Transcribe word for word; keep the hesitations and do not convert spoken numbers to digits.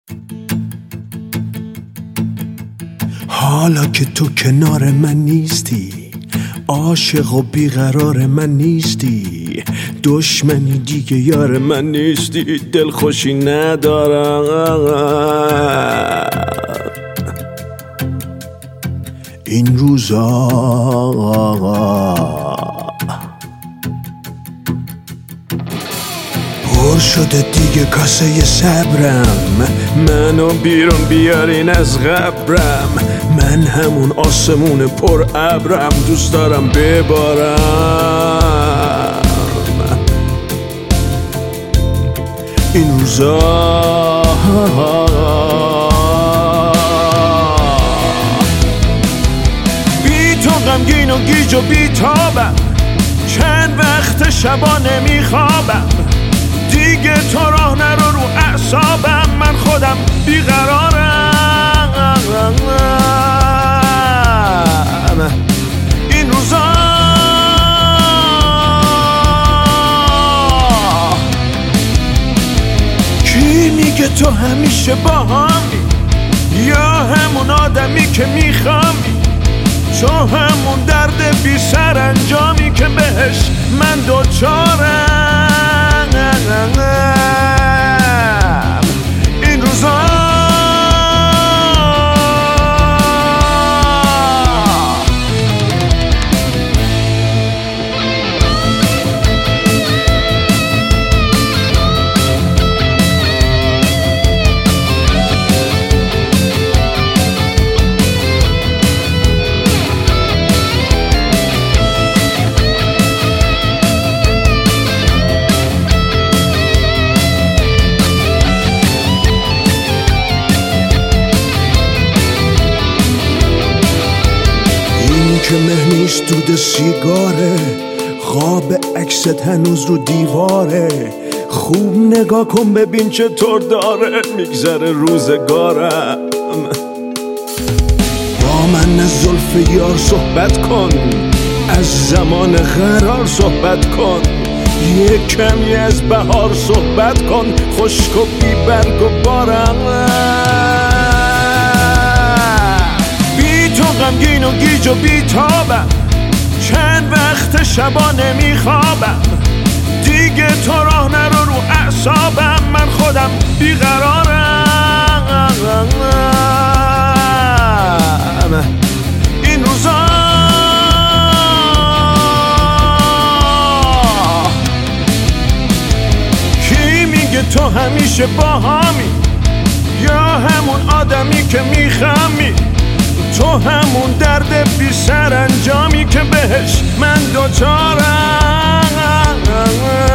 حالا که تو کنار من نیستی، عاشق و بیقرار من نیستی، دشمنی دیگه یار من نیستی، دلخوشی ندارم این روزا. پر شده دیگه کاسه صبرم، منو بیرون بیارین از قبرم، من همون آسمون پر ابرم، دوست دارم ببارم این روزا. بی تو غمگین و گیج و بی تابم، چند وقت شبا نمیخوابم، دیگه تو راه نرو رو اعصابم، من خودم بیقرارم این روزا. کی میگه تو همیشه با همی، یا همون آدمی که میخوامی، تو همون درد بی سر انجامی که بهش من دوچارم این روزا. که مه نیست دود سیگاره، خواب عکست هنوز رو دیواره، خوب نگاه کن ببین چطور داره میگذره روزگارم. با من از زلف یار صحبت کن، از زمان قرار صحبت کن، یک کمی از بهار صحبت کن، خشک و بی برگ و بارم. تو غمگین و گیج و بی تابم، چند وقت شبا نمیخوابم، دیگه تو راه نرو رو اعصابم، من خودم بیقرارم این روزا. کی میگه تو همیشه با همی، یا همون آدمی که میخمی، تو همون درد بی سر انجامی که بهش من دوچارم